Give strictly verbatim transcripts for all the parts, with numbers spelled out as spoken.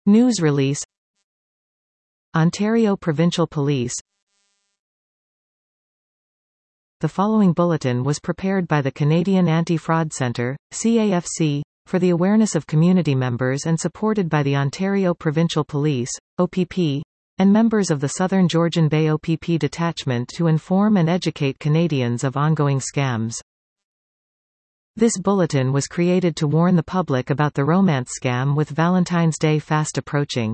News release. Ontario Provincial Police. The following bulletin was prepared by the Canadian Anti-Fraud Centre, C A F C, for the awareness of community members and supported by the Ontario Provincial Police, O P P, and members of the Southern Georgian Bay O P P detachment to inform and educate Canadians of ongoing scams. This bulletin was created to warn the public about the romance scam with Valentine's Day fast approaching.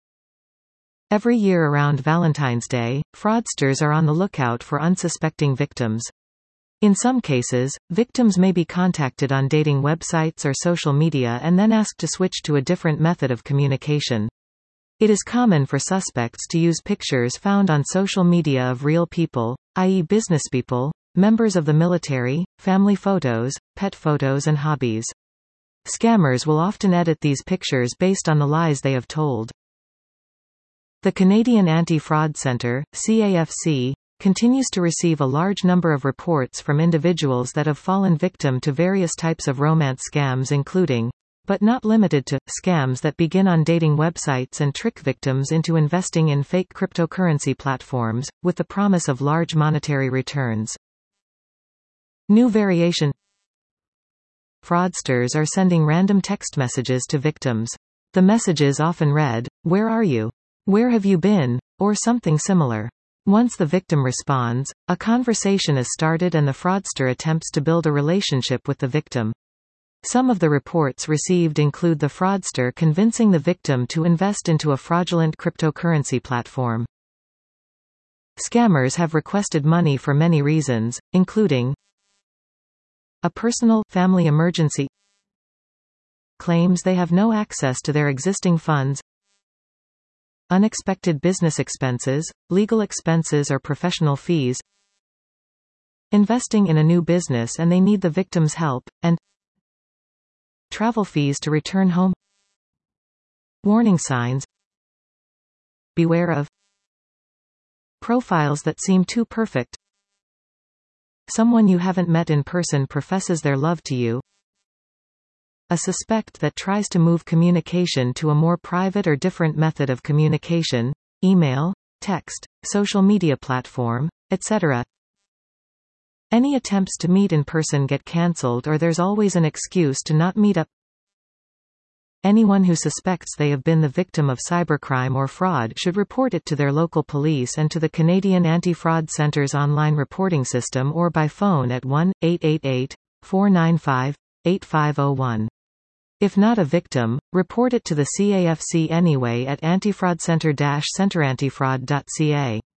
Every year around Valentine's Day, fraudsters are on the lookout for unsuspecting victims. In some cases, victims may be contacted on dating websites or social media and then asked to switch to a different method of communication. It is common for suspects to use pictures found on social media of real people, that is businesspeople, members of the military, family photos, pet photos and hobbies. Scammers will often edit these pictures based on the lies they have told. The Canadian Anti-Fraud Centre, C A F C, continues to receive a large number of reports from individuals that have fallen victim to various types of romance scams including, but not limited to, scams that begin on dating websites and trick victims into investing in fake cryptocurrency platforms, with the promise of large monetary returns. New variation. Fraudsters are sending random text messages to victims. The messages often read, "Where are you? Where have you been?" or something similar. Once the victim responds, a conversation is started and the fraudster attempts to build a relationship with the victim. Some of the reports received include the fraudster convincing the victim to invest into a fraudulent cryptocurrency platform. Scammers have requested money for many reasons, including a personal, family emergency, claims they have no access to their existing funds, unexpected business expenses, legal expenses or professional fees, investing in a new business and they need the victim's help, and travel fees to return home. Warning signs. Beware of profiles that seem too perfect. Someone you haven't met in person professes their love to you. A suspect that tries to move communication to a more private or different method of communication, email, text, social media platform, et cetera. Any attempts to meet in person get cancelled or there's always an excuse to not meet up. Anyone who suspects they have been the victim of cybercrime or fraud should report it to their local police and to the Canadian Anti-Fraud Centre's online reporting system or by phone at one eight eight eight, four nine five, eight five zero one. If not a victim, report it to the C A F C anyway at antifraudcentre dash centre antifraud dot c a.